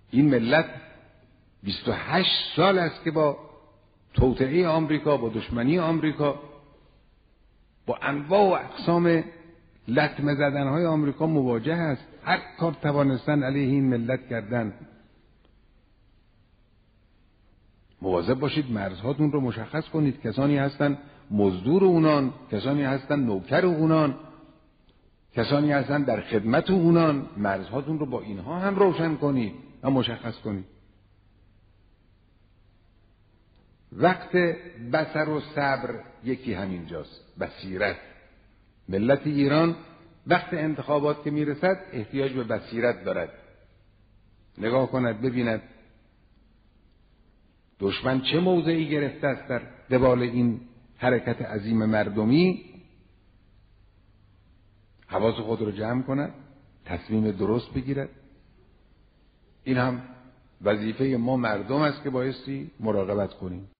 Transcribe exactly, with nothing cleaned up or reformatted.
این ملت بیست و هشت سال است که با توطئه آمریکا، با دشمنی آمریکا، با انواع و اقسام لطمه زدنهای آمریکا مواجه است. هر کار توانستن علیه این ملت کردن. مواظب باشید مرزهاتون رو مشخص کنید. کسانی هستن مزدور اونان، کسانی هستن نوکر اونان، کسانی هستن در خدمت اونان. مرزهاتون رو با اینها هم روشن کنید و مشخص کنید. وقت بصر و صبر یکی همینجاست، بصیرت. ملت ایران وقت انتخابات که میرسد احتیاج به بصیرت دارد. نگاه کند ببیند دشمن چه موضعی گرفته است در قبال این حرکت عظیم مردمی، حواس خود رو جمع کند، تصمیم درست بگیرد. این هم وظیفه ما مردم است که بایستی مراقبت کنیم.